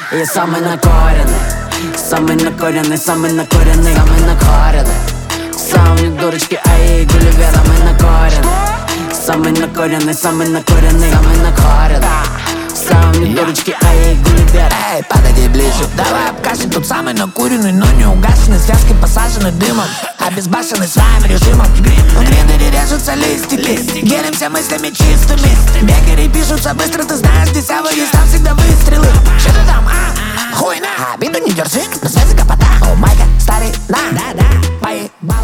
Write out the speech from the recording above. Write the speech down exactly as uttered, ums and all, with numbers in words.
Я самый накоренный, самый накоренный, самый накоренный, самый накоренный. Сам не дурочки, а ей Гулливер. Самый накоренный, самый накоренный, самый накоренный, самый накоренный. Сам не дурочки, а ей Гулливер. Эй, подойди ближе, давай обкажем. Тут самый накуренный, но не угашенный. Связки посажены дымом, обезбашенный своим режимом. В гриндере режутся листики, делимся мыслями чистыми. Бегери пишутся быстро, ты знаешь, здесь есть там всегда выстрелы. Что ты там, а? Хуйня, обиду не держи, на связи гопота. О май гад, старый, да, да, да, поеба.